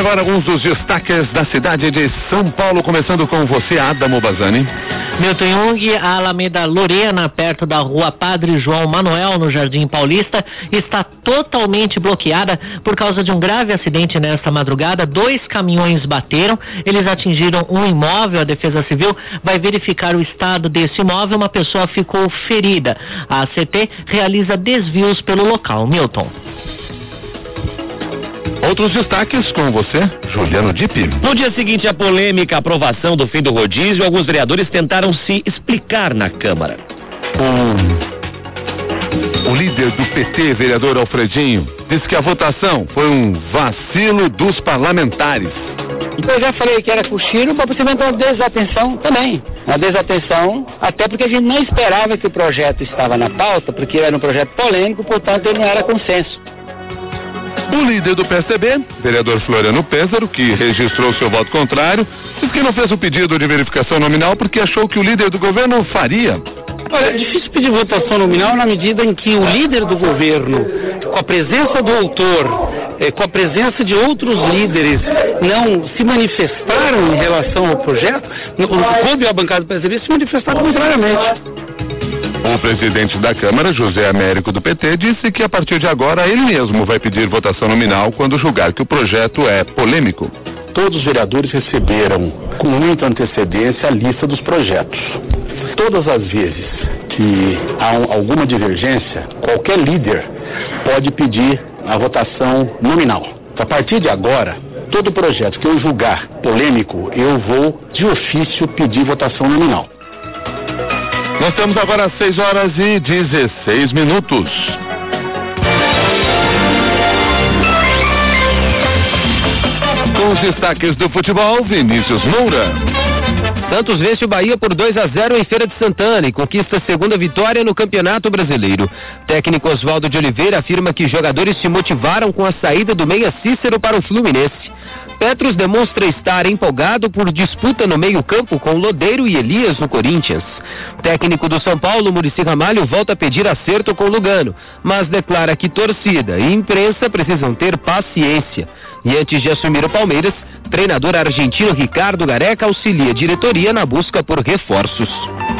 agora alguns dos destaques da cidade de São Paulo, começando com você, Adamo Bazani. Milton Jung, a Alameda Lorena, perto da rua Padre João Manuel, no Jardim Paulista, está totalmente bloqueada por causa de um grave acidente nesta madrugada. 2 caminhões bateram, eles atingiram um imóvel. A Defesa Civil vai verificar o estado desse imóvel. Uma pessoa ficou ferida. A ACT realiza desvios pelo local. Milton. Outros destaques com você, Juliano Dipp. No dia seguinte à polêmica aprovação do fim do rodízio, alguns vereadores tentaram se explicar na Câmara. O líder do PT, vereador Alfredinho, disse que a votação foi um vacilo dos parlamentares. Eu já falei que era cochilo, mas você inventou uma desatenção também. Uma desatenção, até porque a gente não esperava que o projeto estava na pauta, porque era um projeto polêmico, portanto ele não era consenso. O líder do PSDB, vereador Floriano Péssaro, que registrou seu voto contrário, disse que não fez o pedido de verificação nominal porque achou que o líder do governo faria. Olha, é difícil pedir votação nominal na medida em que o líder do governo, com a presença do autor, com a presença de outros líderes, não se manifestaram em relação ao projeto, coube a bancada do PSDB se manifestar contrariamente. O presidente da Câmara, José Américo do PT, disse que a partir de agora ele mesmo vai pedir votação nominal quando julgar que o projeto é polêmico. Todos os vereadores receberam com muita antecedência a lista dos projetos. Todas as vezes que há alguma divergência, qualquer líder pode pedir a votação nominal. A partir de agora, todo projeto que eu julgar polêmico, eu vou de ofício pedir votação nominal. Nós temos agora 6h16. Com os destaques do futebol, Vinícius Moura. Santos vence o Bahia por 2-0 em Feira de Santana e conquista a segunda vitória no Campeonato Brasileiro. Técnico Oswaldo de Oliveira afirma que jogadores se motivaram com a saída do meia Cícero para o Fluminense. Petros demonstra estar empolgado por disputa no meio-campo com Lodeiro e Elias no Corinthians. Técnico do São Paulo, Muricy Ramalho, volta a pedir acerto com Lugano, mas declara que torcida e imprensa precisam ter paciência. E antes de assumir o Palmeiras, treinador argentino Ricardo Gareca auxilia a diretoria na busca por reforços.